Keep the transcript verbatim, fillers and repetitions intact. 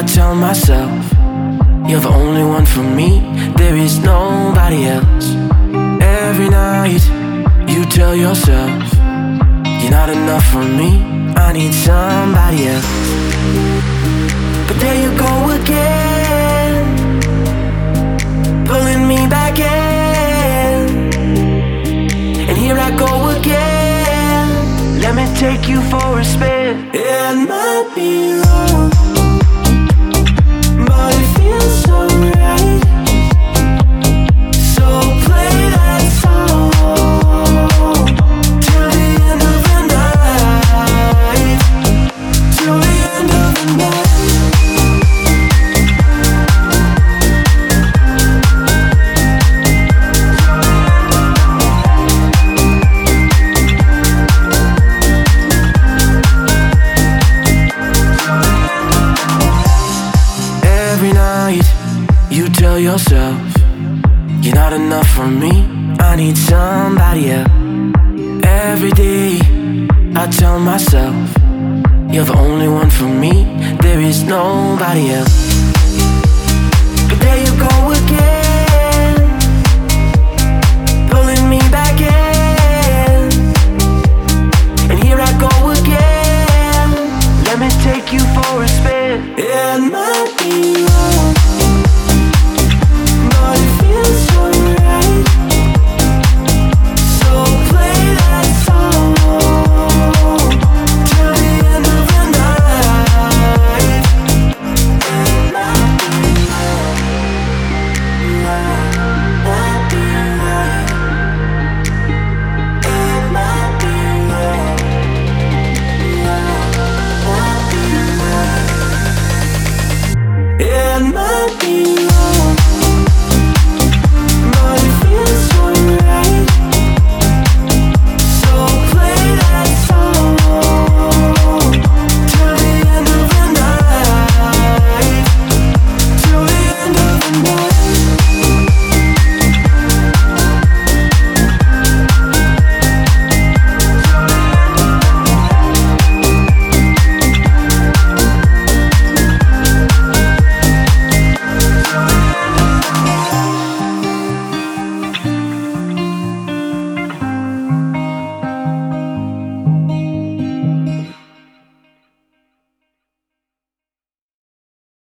tell myself, you're the only one for me, there is nobody else. Every night, you tell yourself, you're not enough for me, I need somebody else. But there you go again, pulling me back in, and here I go again. Let me take you for a spin. It might be wrong, but it feels so right. So play that song till the end of the night, till the end of the night. Tell yourself, you're not enough for me, I need somebody else. Every day, I tell myself, you're the only one for me, there is nobody else. But there you go again.